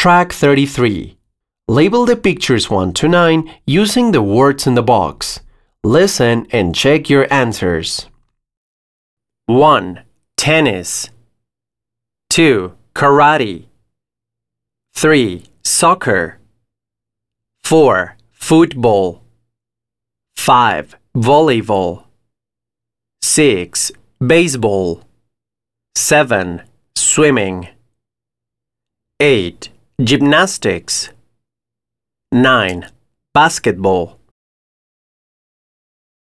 Track 33. Label the pictures 1 to 9 using the words in the box. Listen and check your answers. 1. Tennis. 2. Karate. 3. Soccer. 4. Football. 5. Volleyball. 6. Baseball. 7. Swimming. 8. Gymnastics. 9. Basketball.